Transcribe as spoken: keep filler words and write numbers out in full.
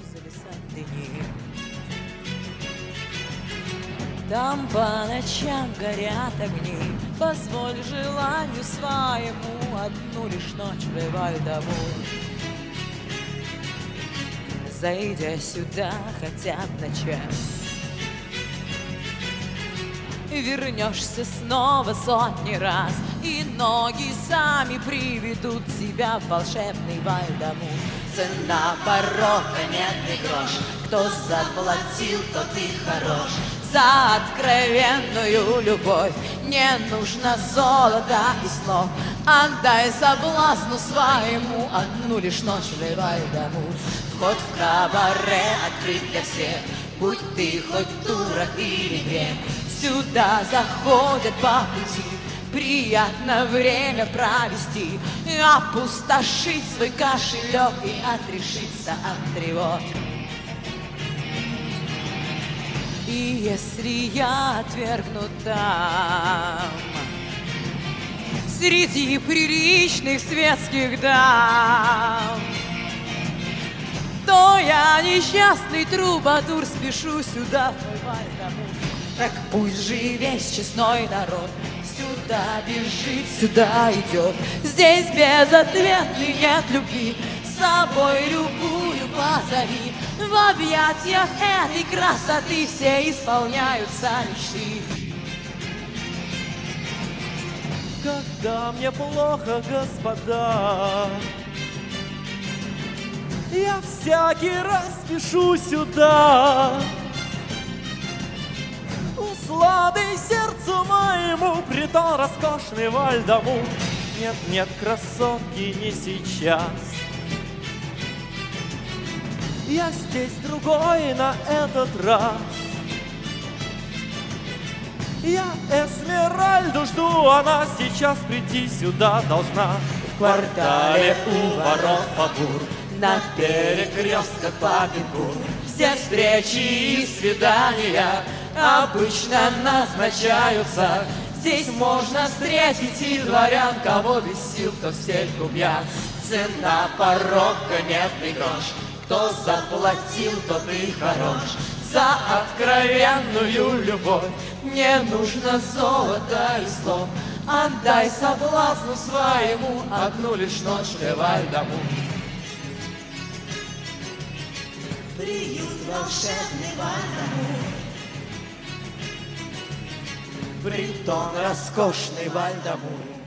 возле Сен-Дени. Там по ночам горят огни, позволь желанию своему одну лишь ночь бываю домой. Зайдя сюда хотят начать, вернешься снова сотни раз, и ноги сами приведут тебя в волшебный Вальдамур. Цена порока медный грош, кто заплатил, тот и хорош. За откровенную любовь не нужно золота и слов. Отдай соблазну своему одну лишь ночь в Вальдамур. Вход в кабаре открыт для всех, будь ты хоть турок или грек. Сюда заходят по пути, приятно время провести, опустошить свой кошелек и отрешиться от тревог. И если я отвергну там, среди приличных светских дам, то я несчастный трубадур спешу сюда, в мой Вальдамур. Так пусть же весь честной народ сюда бежит, сюда идет. Здесь безответной нет любви, с собой любую позови. В объятиях этой красоты все исполняются мечты. Когда мне плохо, господа, я всякий раз спешу сюда. Усладой сердцу моему притон роскошный Вальдамур. Нет, нет, красотки, не сейчас. Я здесь другой на этот раз. Я Эсмеральду жду, она сейчас прийти сюда должна. В квартале у ворот Фагур, на перекрестках Папинкур, все встречи и свидания обычно назначаются. Здесь можно встретить и дворян, кого без сил, кто в стельку пьян. Цена порока медный грош, кто заплатил, тот и хорош. За откровенную любовь не нужно золота и слов. Отдай соблазну своему одну лишь ночь в Вальдамур. Приют волшебный Вальдамур, Притон роскошный Вальдамур.